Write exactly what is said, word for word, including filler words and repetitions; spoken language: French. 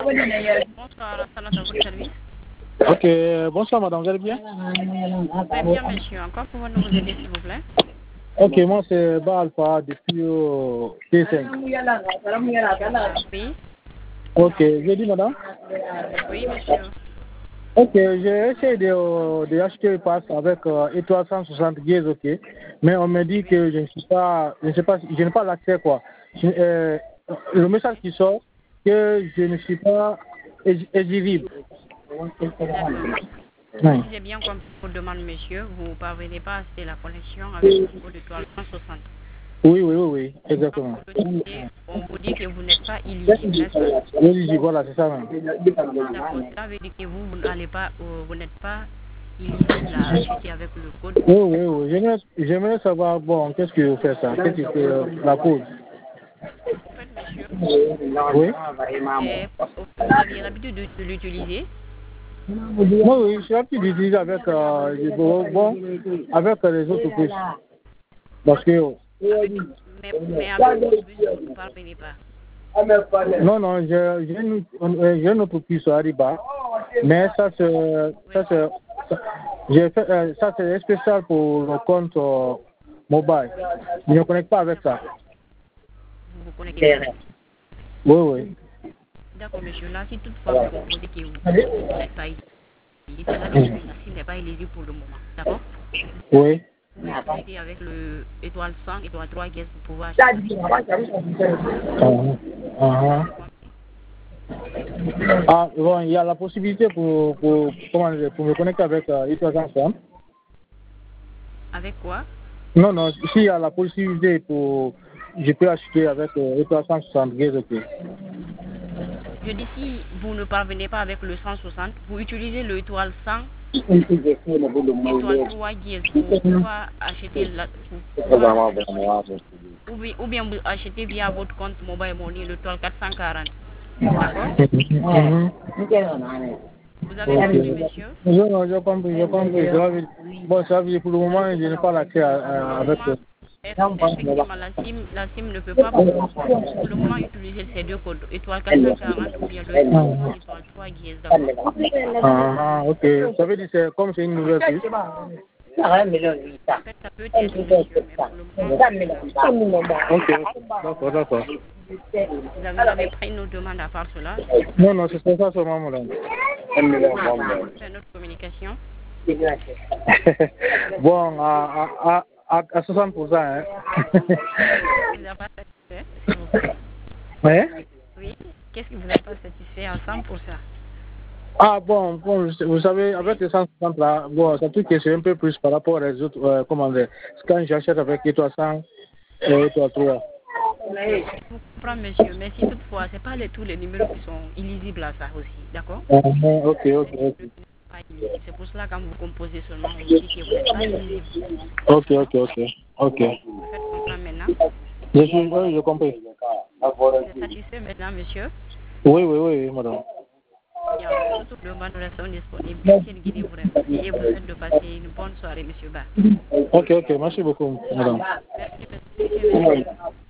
Bonsoir, Salat à votre service. Ok, bonsoir madame, vous allez bien? Très bien, monsieur. Encore pouvons-nous vous aider, s'il vous plaît? Ok, moi c'est Ba Alpha depuis euh, T cinq. Oui. Ok, j'ai dit madame? Oui, monsieur. Ok, j'ai essayé de, euh, de acheter un pass avec euh, étoile cent soixante guises, ok. Mais on me dit que je ne suis pas, je ne sais pas, je n'ai pas l'accès quoi. Je- euh, le message qui sort, que je ne suis pas égi- éligible. D'accord. Oui. Si j'ai bien compris votre demande, monsieur, vous ne parvenez pas à acheter la connexion avec le code étoile cent soixante. Oui, oui, oui, oui, Quand exactement. vous le dites, on vous dit que vous n'êtes pas éligible, n'est-ce pas? Oui, voilà, c'est ça même. D'accord. Cela veut dire que vous, vous n'allez pas, euh, vous n'êtes pas éligible à acheter avec le code. Oui, oui, oui. J'aimerais, j'aimerais savoir, bon, qu'est-ce que vous faites ça? Qu'est-ce que c'est euh, la cause? En fait, monsieur, Oui? c'est- vous aviez l'habitude de, de l'utiliser. Oui, oui, je suis l'habitude d'utiliser avec, euh, je- bon, bon, avec les autres puces. Parce que, Avec, mais, mais avec votre bus, vous ne parvenez pas. non, non, j'ai j'ai une, euh, j'ai une autre puce à Ariba, mais ça, c'est, ça, c'est, ça, j'ai fait, euh, ça, c'est spécial pour le compte euh, mobile. Je ne connecte pas avec ça. Vous vous connectez pas avec. Oui, oui. D'accord, monsieur. Là, si toutefois vous composez que vous, vous n'êtes pas éligible, cela veut dire que ceci n'est pas éligible pour le moment. D'accord? Oui. Vous pouvez acheter avec le étoile cent, étoile trois guest, vous pouvez acheter avec. Uh-huh. Uh-huh. Ah, bon, il y a la possibilité pour, pour, comment dire, pour me connecter avec euh, étoile cent soixante. Avec quoi? Non, non, s'il y a la possibilité pour, je peux acheter avec euh, étoile cent soixante guises, ok. Je dis si vous ne parvenez pas avec le cent soixante, vous utilisez le étoile cent, étoile trois guest pour pouvoir acheter la, pour pouvoir se connecter. Ou bien, ou bien vous achetez via votre compte mobile money l'étoile quatre cent quarante. D'accord? Mhm. Vous avez Ok. compris, monsieur? Non, non, j'ai compris, j'ai compris. Ça veut dire- Bon, ça veut dire pour le moment, je n'ai pas l'accès à- Pour le à- avec moment, eux. eff- effectivement, la SIM, la SIM ne peut pas pour, pour le moment utiliser ces deux codes, étoile quatre cent quarante ou bien le étoile trois guises, d'accord? Ah, ok. Ça veut dire que c'est comme c'est une nouvelle puce. En fait, ça peut être, monsieur, mais pour le moment, vous n'avez Ok, d'accord, d'accord. vous avez- vous n'avez pas une autre demande à part cela. Non, non, c'est ça seulement, madame. C'est notre communication. Bon, à, à, à, à soixante pour cent, hein. Qu'est-ce qui vous a pas satisfait, s'il vous plaît? Ouais? Oui. Qu'est-ce qui vous a pas satisfait à cent pour cent? Ah bon, bon, vous savez, avec les cent cinquante là, bon, c'est tout que c'est un peu plus par rapport aux autres, euh, comment dire, quand j'achète avec les trois cents et les trois trois. Je vous comprends, monsieur, mais si toutefois, ce n'est pas les, tous les numéros qui sont illisibles à ça aussi, d'accord? Uh-huh, ok, ok, ok. Pas illisible. C'est pour cela que quand vous composez seulement, on vous dit que vous n'êtes pas illisible. Ok, D'accord? ok, ok, ok. Vous faites comprendre maintenant? Je suis, oui, j'ai compris. Vous êtes satisfait maintenant, monsieur? Oui, oui, oui, madame. Bien, pour toute demande, nous restons disponibles. Merci de Guinée vous remercie et vous souhaite de passer une bonne soirée, monsieur Ba. Ok, ok, merci beaucoup, madame. Merci, monsieur.